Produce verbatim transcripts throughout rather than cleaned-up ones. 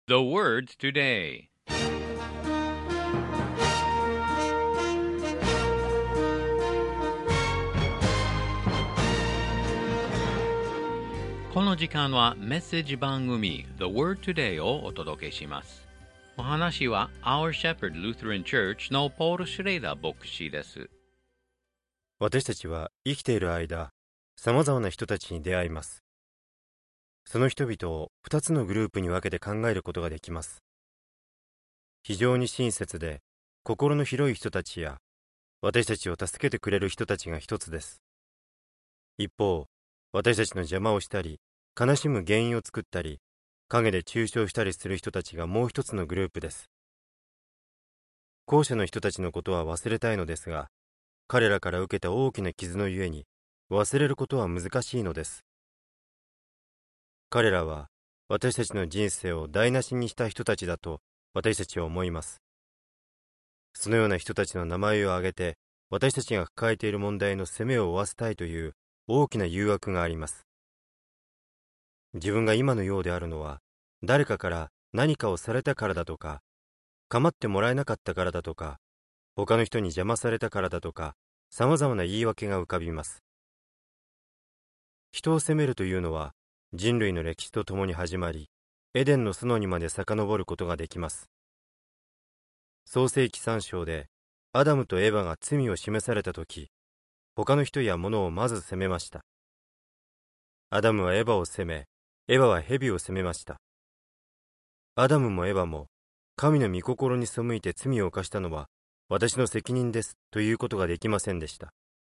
The words today. この時間はメッセージ番組 The Word Today をお届けします。お話は Our Shepherd Lutheran Church のポール・シュレイダー牧師です。 私たちは生きている間、さまざまな人たちに出会います。その人々を二つのグループに分けて考えることができます。非常に親切で心の広い人たちや、私たちを助けてくれる人たちが一つです。一方、私たちの邪魔をしたり、悲しむ原因を作ったり、陰で中傷したりする人たちがもう一つのグループです。後者の人たちのことは忘れたいのですが、彼らから受けた大きな傷のゆえに、忘れることは難しいのです。彼らは私たちの人生を台無しにした人たちだと私たちは思います。そのような人たちの名前を挙げて、私たちが抱えている問題の責めを負わせたいという大きな誘惑があります。自分が今のようであるのは、誰かから何かをされたからだとか、構ってもらえなかったからだとか、他の人に邪魔されたからだとか、さまざまな言い訳が浮かびます。人を責めるというのは、人類の歴史とともに始まり、エデンの園にまで遡ることができます。創世記さん章で、アダムとエバが罪を示されたとき、他の人や物をまず責めました。アダムはエバを責め、エバは蛇を責めました。アダムもエバも、神の御心に背いて罪を犯したのは、私の責任ですということができませんでした。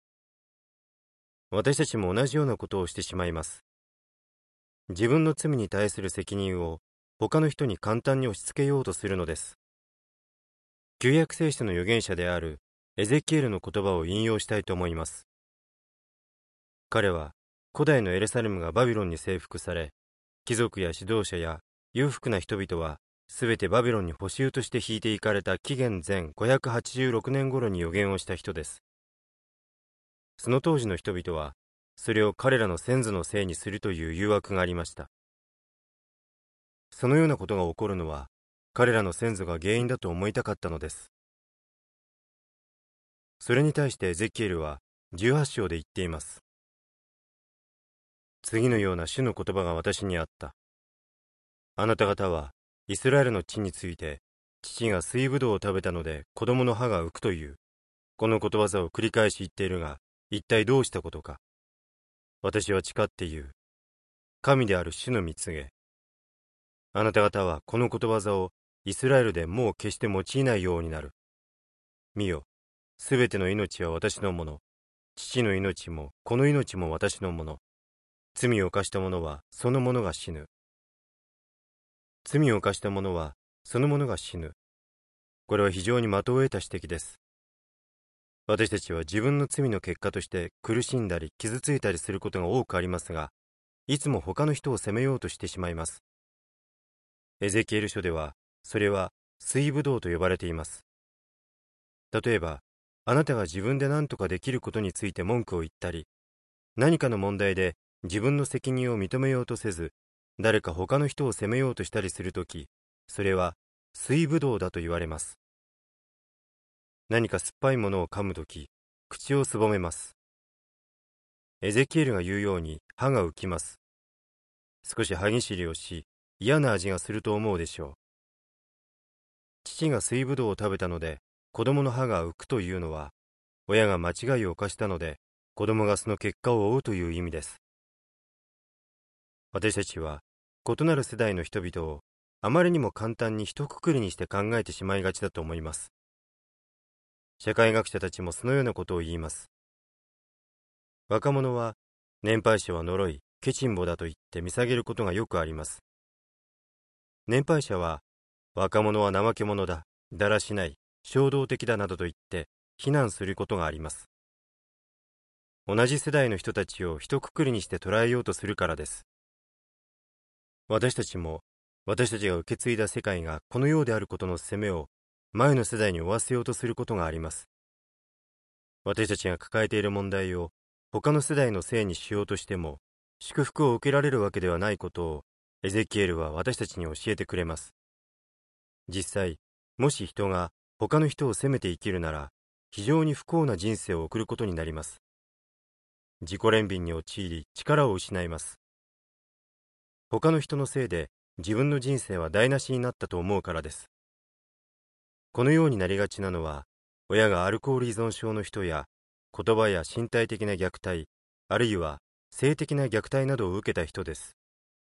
私たちも同じようなことをしてしまいます。自分の罪に対する責任を他の人に簡単に押し付けようとするのです。旧約聖書の預言者であるエゼキエルの言葉を引用したいと思います。彼は古代のエルサレムがバビロンに征服され、貴族や指導者や裕福な人々はすべてバビロンに捕囚として引いていかれた紀元前ごひゃくはちじゅうろくねん頃に預言をした人です。その当時の人々はそれを彼らの先祖のせいにするという誘惑がありました。そのようなことが起こるのは彼らの先祖が原因だと思いたかったのです。それに対してエゼキエルはじゅうはち章で言っています。次のような主の言葉が私にあった。あなた方はイスラエルの地について、父が水ぶどうを食べたので子供の歯が浮くという、このことわざを繰り返し言っているが、一体どうしたことか。私は誓って言う。神である主の蜜げ。あなた方はこのことわざをイスラエルでもう決して用いないようになる。見よ、すべての命は私のもの。父の命もこの命も私のもの。罪を犯した者はその者が死ぬ。罪を犯した者はその者が死ぬ。これは非常に的を得た指摘です。私たちは自分の罪の結果として苦しんだり傷ついたりすることが多くありますが、いつも他の人を責めようとしてしまいます。エゼキエル書では、それは水ぶどうと呼ばれています。例えば、あなたが自分で何とかできることについて文句を言ったり、何かの問題で自分の責任を認めようとせず、誰か他の人を責めようとしたりするとき、それは水ぶどうだと言われます。何か酸っぱいものを噛むとき、口をすぼめます。エゼキエルが言うように歯が浮きます。少し歯ぎしりをし、嫌な味がすると思うでしょう。父が水ぶどうを食べたので、子供の歯が浮くというのは、親が間違いを犯したので、子供がその結果を負うという意味です。私たちは、異なる世代の人々を、あまりにも簡単に一括りにして考えてしまいがちだと思います。社会学者たちもそのようなことを言います。若者は、年配者は呪い、ケチンボだと言って見下げることがよくあります。年配者は、若者は怠け者だ、だらしない、衝動的だなどと言って非難することがあります。同じ世代の人たちを一括りにして捉えようとするからです。私たちも、私たちが受け継いだ世界がこのようであることの責めを前の世代に負わせようとすることがあります。私たちが抱えている問題を他の世代のせいにしようとしても、祝福を受けられるわけではないことをエゼキエルは私たちに教えてくれます。実際、もし人が他の人を責めて生きるなら、非常に不幸な人生を送ることになります。自己憐憫に陥り、力を失います。他の人のせいで自分の人生は台無しになったと思うからです。このようになりがちなのは、親がアルコール依存症の人や、言葉や身体的な虐待、あるいは性的な虐待などを受けた人です。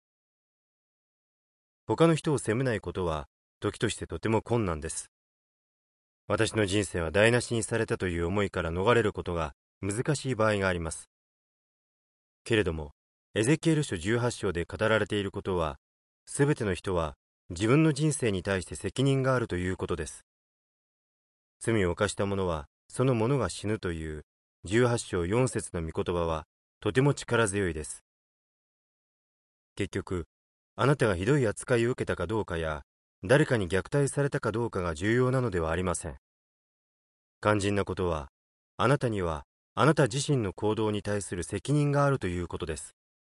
他の人を責めないことは、時としてとても困難です。私の人生は台無しにされたという思いから逃れることが難しい場合があります。けれども、エゼキエル書じゅうはち章で語られていることは、すべての人は自分の人生に対して責任があるということです。罪を犯した者は、その者が死ぬというじゅうはち章よん節の御言葉は、とても力強いです。結局、あなたがひどい扱いを受けたかどうかや、誰かに虐待されたかどうかが重要なのではありません。肝心なことは、あなたにはあなた自身の行動に対する責任があるということです。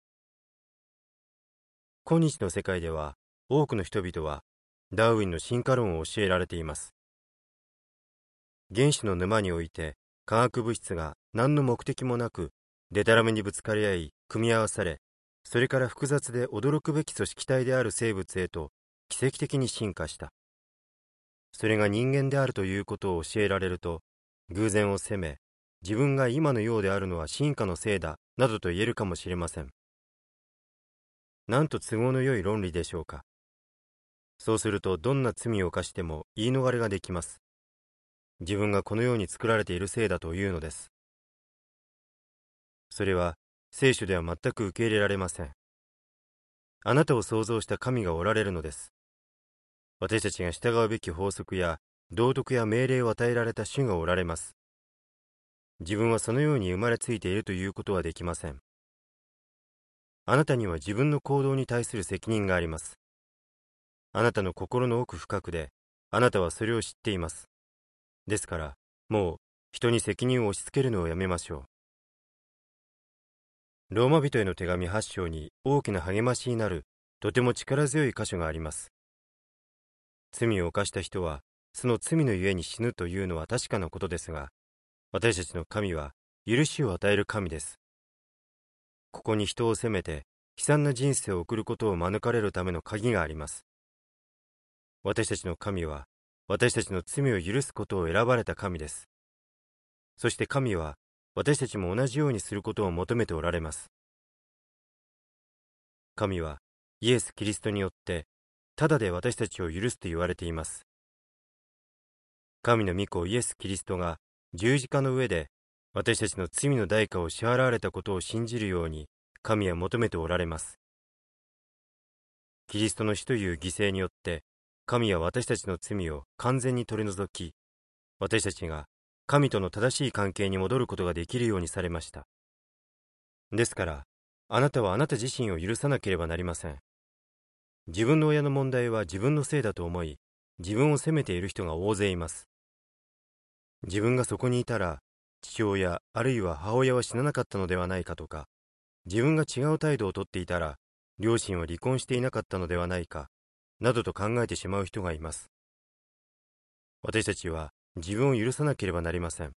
今日の世界では、多くの人々はダーウィンの進化論を教えられています。原子の沼において化学物質が何の目的もなくデタラメにぶつかり合い組み合わされ、それから複雑で驚くべき組織体である生物へと奇跡的に進化した。それが人間であるということを教えられると、偶然を責め、自分が今のようであるのは進化のせいだなどと言えるかもしれません。なんと都合のよい論理でしょうか。そうするとどんな罪を犯しても言い逃れができます。自分がこのように作られているせいだというのです。それは聖書では全く受け入れられません。あなたを創造した神がおられるのです。私たちが従うべき法則や道徳や命令を与えられた主がおられます。自分はそのように生まれついているということはできません。あなたには自分の行動に対する責任があります。あなたの心の奥深くで、あなたはそれを知っています。ですから、もう人に責任を押し付けるのをやめましょう。ローマ人への手紙はち章に大きな励ましになるとても力強い箇所があります。罪を犯した人は、その罪のゆえに死ぬというのは確かなことですが、私たちの神は許しを与える神です。ここに人を責めて悲惨な人生を送ることを免れるための鍵があります。私たちの神は私たちの罪を許すことを選ばれた神です。そして神は私たちも同じようにすることを求めておられます。神はイエス・キリストによってただで私たちを許すと言われています。神の御子イエス・キリストが十字架の上で私たちの罪の代価を支払われたことを信じるように神は求めておられます。キリストの死という犠牲によって神は私たちの罪を完全に取り除き、私たちが神との正しい関係に戻ることができるようにされました。ですから、あなたはあなた自身を許さなければなりません。自分の親の問題は自分のせいだと思い、自分を責めている人が大勢います。自分がそこにいたら、父親あるいは母親は死ななかったのではないかとか、自分が違う態度をとっていたら、両親は離婚していなかったのではないか、などと考えてしまう人がいます。私たちは自分を許さなければなりません。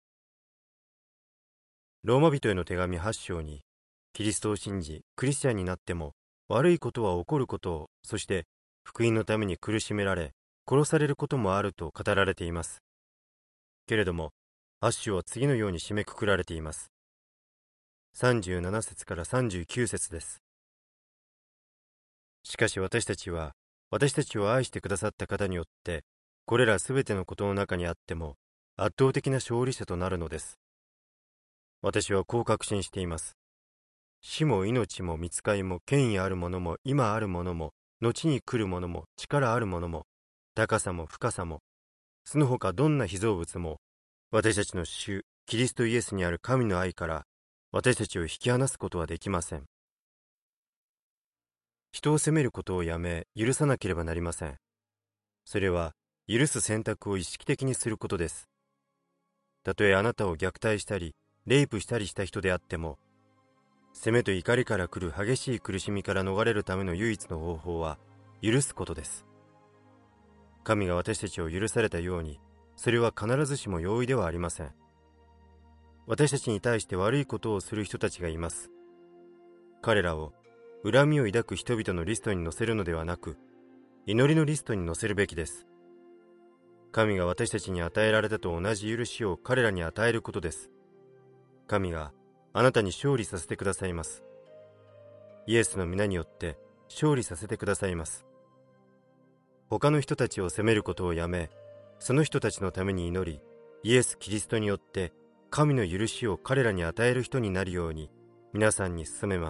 ローマ人への手紙はち章に、キリストを信じ、クリスチャンになっても、悪いことは起こることを、そして福音のために苦しめられ、殺されることもあると語られています。けれども、はち章は次のように締めくくられています。さんじゅうなな節からさんじゅうきゅう節です。しかし私たちは、私たちを愛してくださった方によって、これらすべてのことの中にあっても、圧倒的な勝利者となるのです。私はこう確信しています。死も命も御使いも権威あるものも今あるものも後に来るものも力あるものも高さも深さもその他どんな被造物も私たちの主キリストイエスにある神の愛から私たちを引き離すことはできません。人を責めることをやめ許さなければなりません。それは許す選択を意識的にすることです。たとえあなたを虐待したりレイプしたりした人であっても、 責めと怒りから来る激しい苦しみから逃れるための唯一の方法は許すことです。神が私たちを許されたように、それは必ずしも容易ではありません。私たちに対して悪いことをする人たちがいます。彼らを恨みを抱く人々のリストに載せるのではなく、祈りのリストに載せるべきです。神が私たちに与えられたと同じ許しを彼らに与えることです。神があなたに勝利させてくださいます。イエスの皆によって勝利させてくださいます。他の人たちを責めることをやめ、その人たちのために祈り、イエス・キリストによって神の許しを彼らに与える人になるように皆さんに勧めます。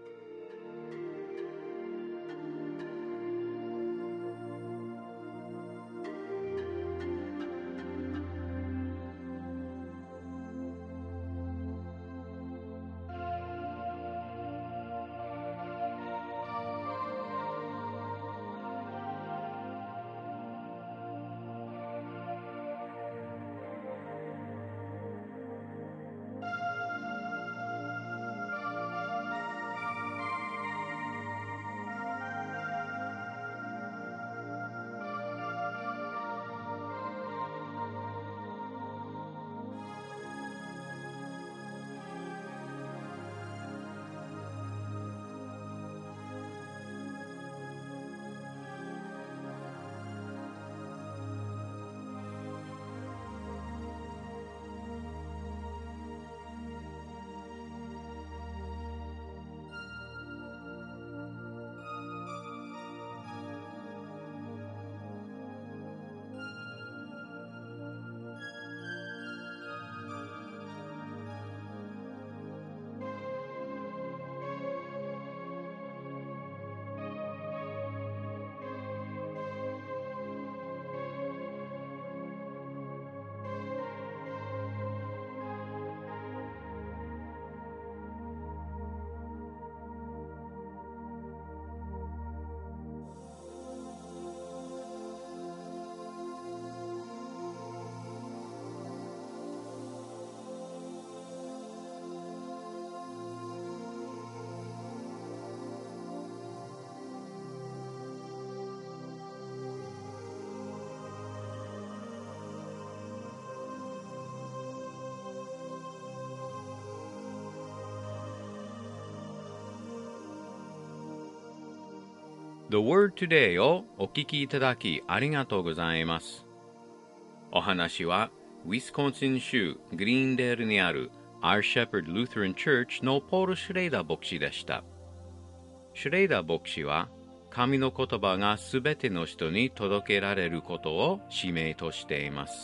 The Word Today をお聞きいただきありがとうございます。お話はウィスコンシン州グリーンデールにある Our Shepherd Lutheran Church のポール・シュレイダー牧師でした。シュレイダー牧師は神の言葉がすべての人に届けられることを使命としています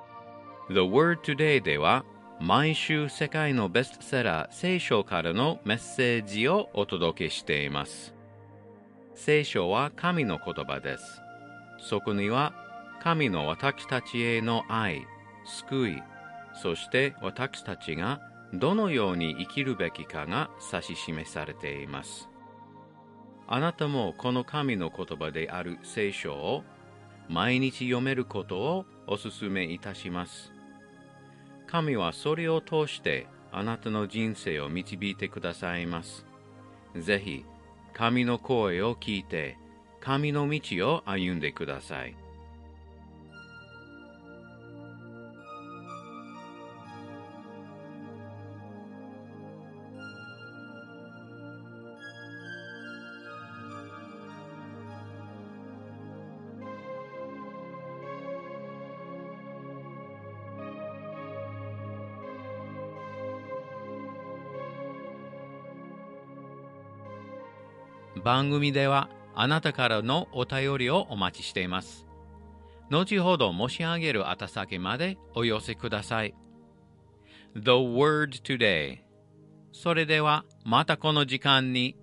。The Word Today では毎週世界のベストセラー聖書からのメッセージをお届けしています。聖書は神の言葉です。そこには神の私たちへの愛、救い、そして私たちがどのように生きるべきかが指し示されています。あなたもこの神の言葉である聖書を毎日読めることをお勧めいたします。神はそれを通してあなたの人生を導いてくださいます。ぜひ、神の声を聞いて、神の道を歩んでください。番組ではあなたからのお便りをお待ちしています。後ほど申し上げる宛先までお寄せください。The Word Today。それではまたこの時間に